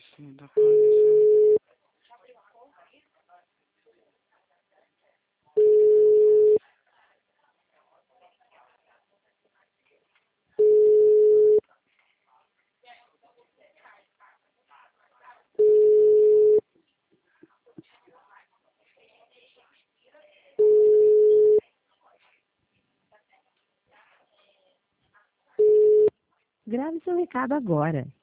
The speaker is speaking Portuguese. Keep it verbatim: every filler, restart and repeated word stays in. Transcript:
Sim, dá pra isso. Grave seu recado agora.